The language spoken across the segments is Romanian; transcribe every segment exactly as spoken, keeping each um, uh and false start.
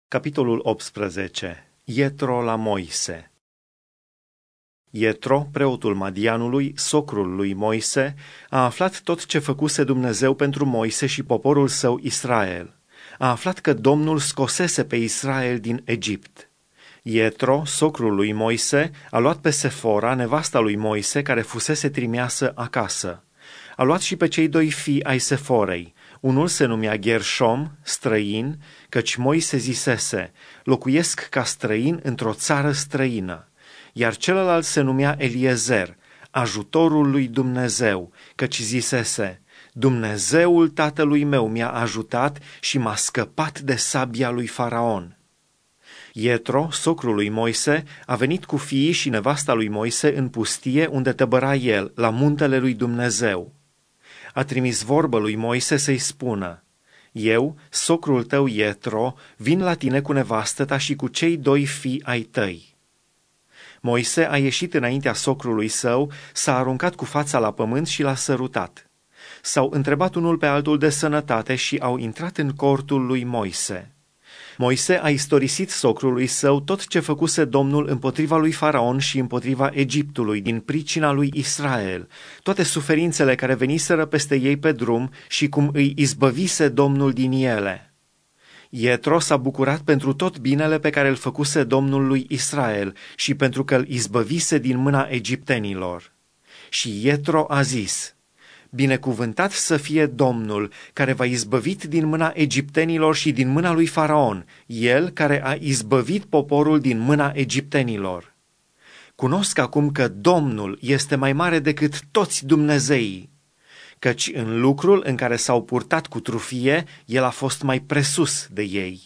Capitolul optsprezece. Ietro la Moise. Ietro, preotul Madianului, socrul lui Moise, a aflat tot ce făcuse Dumnezeu pentru Moise și poporul său Israel. A aflat că Domnul scosese pe Israel din Egipt. Ietro, socrul lui Moise, a luat pe Sefora, nevasta lui Moise, care fusese trimeasă acasă. A luat și pe cei doi fii ai Seforei. Unul se numea Gershom, străin, căci Moise zisese, locuiesc ca străin într-o țară străină, iar celălalt se numea Eliezer, ajutorul lui Dumnezeu, căci zisese, Dumnezeul tatălui meu mi-a ajutat și m-a scăpat de sabia lui Faraon. Ietro, socrul lui Moise, a venit cu fiii și nevasta lui Moise în pustie unde tăbăra el, la muntele lui Dumnezeu. A trimis vorbă lui Moise să-i spună, eu, socrul tău Ietro, vin la tine cu nevastă ta și cu cei doi fii ai tăi. Moise a ieșit înaintea socrului său, s-a aruncat cu fața la pământ și l-a sărutat. S-au întrebat unul pe altul de sănătate și au intrat în cortul lui Moise. Moise a istorisit socrului său tot ce făcuse Domnul împotriva lui Faraon și împotriva Egiptului din pricina lui Israel, toate suferințele care veniseră peste ei pe drum și cum îi izbăvise Domnul din ele. Ietro s-a bucurat pentru tot binele pe care îl făcuse Domnul lui Israel și pentru că îl izbăvise din mâna egiptenilor. Și Ietro a zis, binecuvântat să fie Domnul, care v-a izbăvit din mâna egiptenilor și din mâna lui Faraon, el care a izbăvit poporul din mâna egiptenilor. Cunosc acum că Domnul este mai mare decât toți Dumnezeii, căci în lucrul în care s-au purtat cu trufie, el a fost mai presus de ei.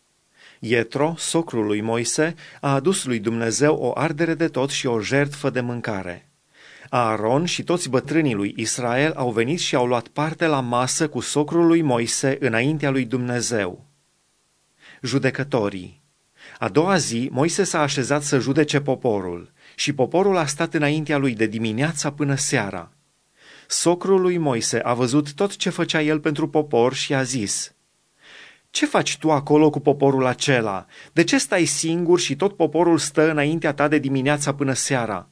Ietro, socrul lui Moise, a adus lui Dumnezeu o ardere de tot și o jertfă de mâncare. Aaron și toți bătrânii lui Israel au venit și au luat parte la masă cu socrul lui Moise înaintea lui Dumnezeu. Judecătorii. A doua zi, Moise s-a așezat să judece poporul și poporul a stat înaintea lui de dimineața până seara. Socrul lui Moise a văzut tot ce făcea el pentru popor și a zis, ce faci tu acolo cu poporul acela? De ce stai singur și tot poporul stă înaintea ta de dimineața până seara?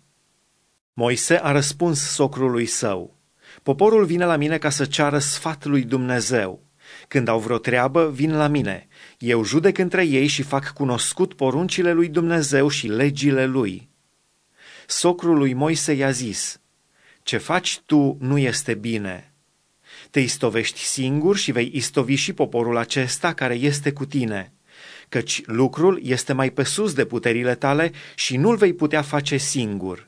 Moise a răspuns socrului său, poporul vine la mine ca să ceară sfat lui Dumnezeu. Când au vreo treabă, vin la mine. Eu judec între ei și fac cunoscut poruncile lui Dumnezeu și legile lui. Socrul lui Moise i-a zis, ce faci tu nu este bine. Te istovești singur și vei istovi și poporul acesta care este cu tine, căci lucrul este mai pe sus de puterile tale și nu-l vei putea face singur.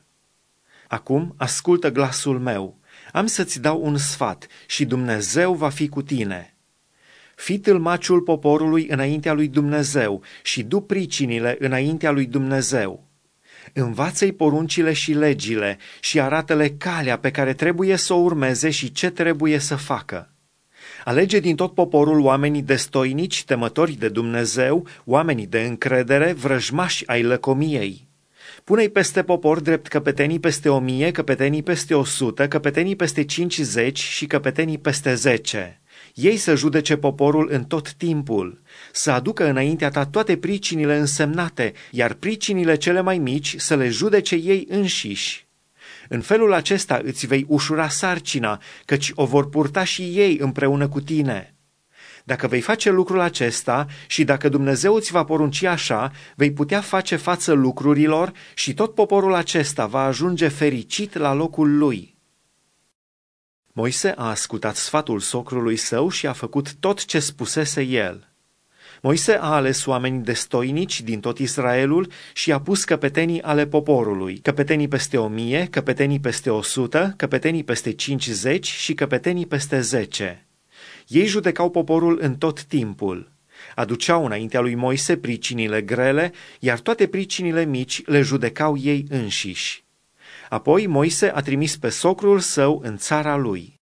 Acum ascultă glasul meu, am să-ți dau un sfat și Dumnezeu va fi cu tine. Fii tâlmaciul poporului înaintea lui Dumnezeu și du pricinile înaintea lui Dumnezeu. Învață-i poruncile și legile și arată-le calea pe care trebuie să o urmeze și ce trebuie să facă. Alege din tot poporul oamenii destoinici, temători de Dumnezeu, oamenii de încredere, vrăjmași ai lăcomiei. Pune-i peste popor drept căpetenii peste o mie, căpetenii peste o sută, căpetenii peste cincizeci și căpetenii peste zece. Ei să judece poporul în tot timpul, să aducă înaintea ta toate pricinile însemnate, iar pricinile cele mai mici să le judece ei înșiși. În felul acesta îți vei ușura sarcina, căci o vor purta și ei împreună cu tine. Dacă vei face lucrul acesta și dacă Dumnezeu îți va porunci așa, vei putea face față lucrurilor și tot poporul acesta va ajunge fericit la locul lui. Moise a ascultat sfatul socrului său și a făcut tot ce spusese el. Moise a ales oameni destoinici din tot Israelul și a pus căpetenii ale poporului, căpetenii peste o mie, căpetenii peste o sută, căpetenii peste cincizeci și căpetenii peste zece. Ei judecau poporul în tot timpul. Aduceau înaintea lui Moise pricinile grele, iar toate pricinile mici le judecau ei înșiși. Apoi Moise a trimis pe socrul său în țara lui.